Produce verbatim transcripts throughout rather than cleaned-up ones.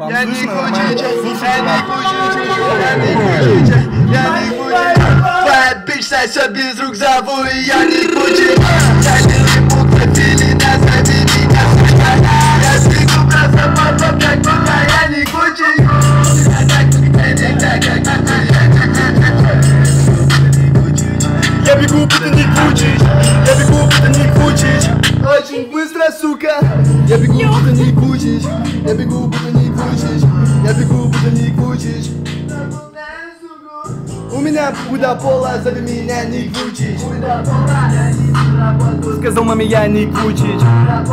Я не Кучич, я не Кучич, я не Кучич, я не Кучич. Твоя бич сосет без рук, зову ее не Кучич. Я не ему профили, назови меня сучка. Я сбегу просто по топ, как будто я не Кучич. Я бегу, будто не Кучич, я бегу, будто не Кучич. Очень быстро, сука. Я бегу, будто не Кучич, я бегу, будто не Кучич, я бегу, будто не Кучич. У меня куда пола, зови меня не Кучич. Сказал маме, я не Кучич.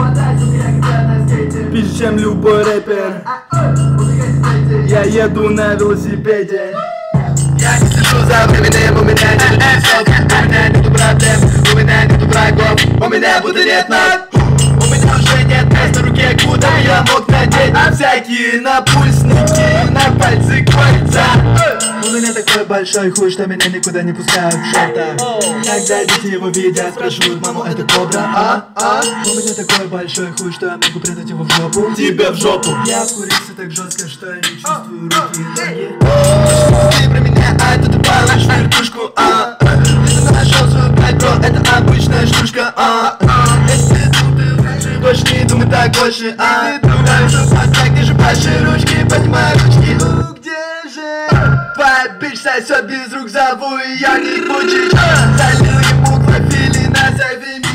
Пизже, чем любой рэпер. Я еду на велосипеде. Я не слежу за временем, у меня нет часов, у меня нету проблем, у меня нету врагов, у меня будто нет ног. У меня уже нет места в руке, куда я мог надеть всякие напульсники, на пальцы кольца. У меня такой большой хуй, что меня никуда не пускают в шортах. Когда дети его видят, спрашивают маму, это кобра, а? а? У меня такой большой хуй, что я могу прятать его в жопу. Тебе в жопу. Я курился так жестко, что я не чувствую руки и ноги. Ты про меня, а это ты получишь вертушку, а? Ты нашел свою блядь, бро, это обычная штучка, а? Если ты думаешь, больше не думай так больше, а? Думаю, что так, где же ваши ручки, поднимай ручки. Ну где же? Твоя бич сосет без рук, зову ее не Кучич. Залил ему профили, назови меня.